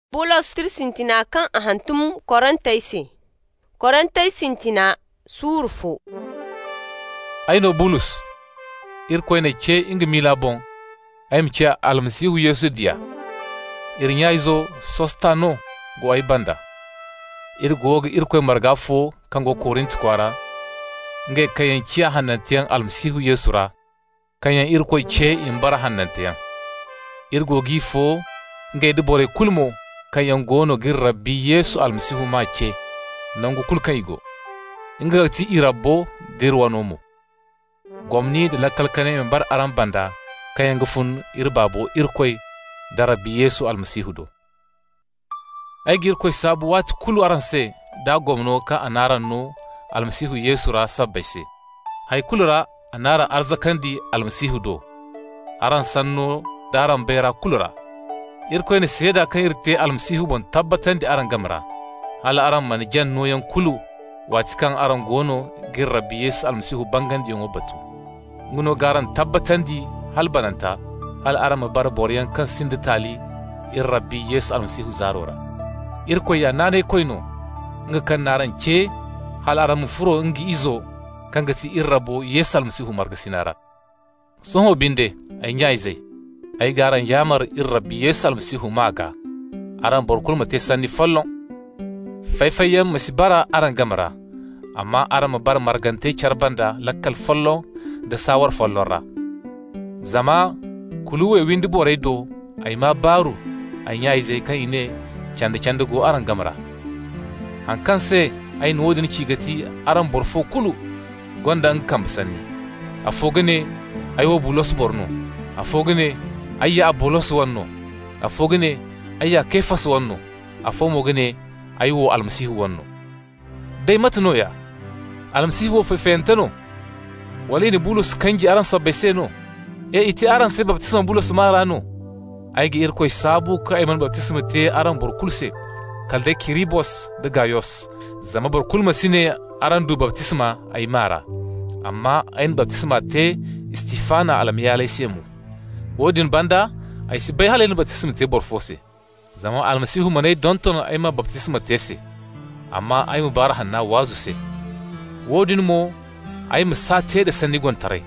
Bulos tirsintina kan a hantum Korantay sintina surfo. Aino Bulus irkoyne ce inga mila bon ayim ce almasihu Yesu dia irnyaizo sostano go ay banda irgoga irkoy marga fo kango Korint kwara nge kayan ci hanantiyan almasihu Yesu ra kayan irkoy ce imbara hanantiyan irgogi fo nge dibore kulmo kayan gono gir rabbi Yesu almasihu ma ce nangu kulkan igo inga ti irabbo dirwanomo gomni da lakalkane bar aran banda kayan gufun irbabo irkoy da rabbi Yesu almasihu do ay girkoy sabu wat kulu aranse da gomno ka anaran no almasihu Yesu ra sabbaise hay kulura anara arzakandi almasihu do aran sanno daran bera kulura irkoy ne seda kan irte almasihu bon tabbatan di aran gamra hala aran man janno yan kulu wati kan aran gono gir rabbi Yesu almasihu bangandi yon batu nguno garan tabbatandi hal bananta hal aran bar boryan kan sinditali ir rabbi Yesu almasihu zarora irkoy ya nane koyno nga kan naran ce hal aran furo ngi izo kangati irrabo Yesu almasihu margasinara soho binde ay nyaizai ay garan yamar irrabbi Yesu almasihu maga aran borkul mate sanni follon fayfayam masibara aran gamara amma aran bar margante charbanda lakkal follon da sawar follora zama kuluwe windi boray do ay ma baru ay nyaizai kan ine chande go aran gamara hankan se ay nodin cigati aran borfo kulu gonda nkam sanni afogane aywo bulos borno afogane ayya abolos wanno afogane ayya kefas wanno afomogane aywo almasihu wanno dai matno ya almasihu fefentano walini bulos kanji aran sabbeseno iti aran se baptisma bulos marano aygi irkoy sabu ka ayman baptisma te aran borkulse kalde kiribos de gayos zama borkulma sine aran du baptisma ay mara amma ayin baptisma te istifana alamiyalai semu wodin banda ay si bay halen baptisma te borfose zama almasihu manay donton ayma baptisma te se amma ay mubarahan na wazu se wodin mo ay musate da sandigon tare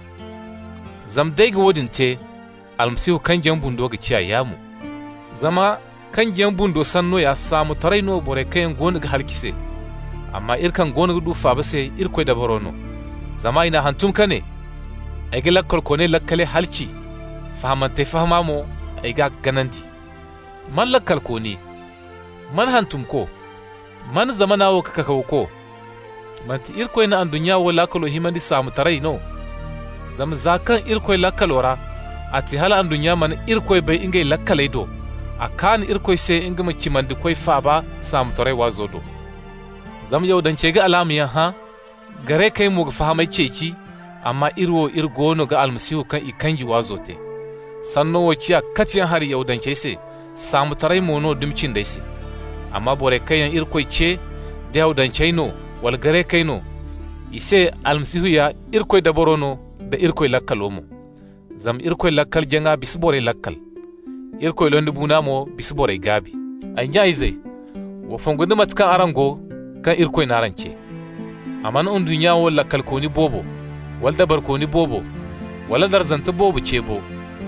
zam dai ga wodin te almasihu kan jambundo ga ciya yamu zama kan jambundo sanno ya samu tare no bore kayan gonu ga halkise amma irkan gonu du fa ba sai irkoy da borono zama ina hantum kane ay ga lakkol kone lakkale halci fahamante fahmamo ay ga gananti man lakkal kone man hantum ko man zamanawo kaka ko manti irkoy na andunya wo lakkalo himandi samu tarai no zam zakan irkoy lakkalora ati hala andunya man irkoy bai ingay lakkale do akan irkoy sai inga maci mandi koy fa ba samu tarai wazo do zam yau dan ce ga alamiyan ha gare kai mu ga fahamai ceci amma irwo irgono ga almasihu kan ikanji wazote sanno wociya katiyan har yau dan ce samu tarai mono dimcin dai se amma bore kayan irkoi ce da yau dan no wal gare kai no ise almasihu ya irkoi da borono da irkoi lakkalomo zam irkoi lakkal janga bisbore lakkal irkoi londi bunamo bisbore gabi anya ize wo fongunde matkan arango kan irkoi narance aman on dunya wala kalkoni bobo wal dabar koni bobo wala darzanta bobo cebo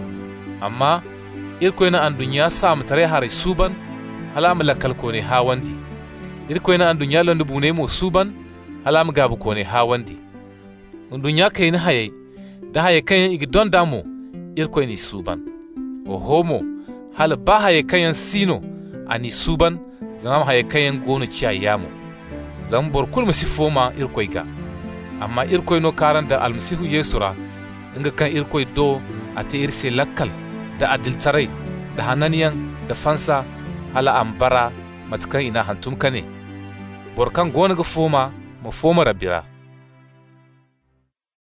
amma irkoy na an dunya sam tare hare suban halam la kalkoni hawandi irkoy na an dunya landu bune mo suban halam gabu koni hawandi on dunya kay na haye da haye kayan igi don damo irkoy ni suban o homo hal ba haye kayan sino ani suban zama haye kayan gono ciyayamu zan borkul masifoma irkoy ga amma irkoy no karan da almasihu Yesu ra inga kan irkoy do ate irse lakkal da adiltarai da hananiyan da fansa hala ambara matkan ina hantum kane borkan gona ga foma ma foma rabira